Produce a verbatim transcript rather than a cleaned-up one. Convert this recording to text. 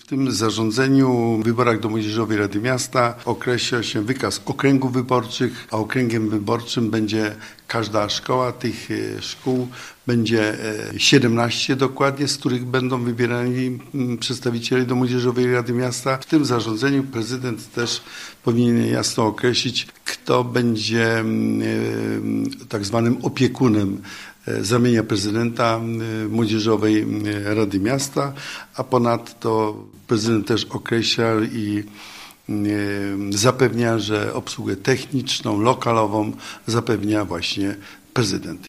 tym zarządzeniu w wyborach do Młodzieżowej Rady Miasta określa się wykaz okręgów wyborczych, a okręgiem wyborczym będzie każda szkoła. Tych szkół będzie siedemnaście dokładnie, z których będą wybierani przedstawiciele do Młodzieżowej Rady Miasta. W tym zarządzeniu prezydent też powinien jasno określić, kto będzie tak zwanym opiekunem z ramienia prezydenta Młodzieżowej Rady Miasta, a ponadto prezydent też określa i zapewnia, że obsługę techniczną, lokalową zapewnia właśnie prezydent.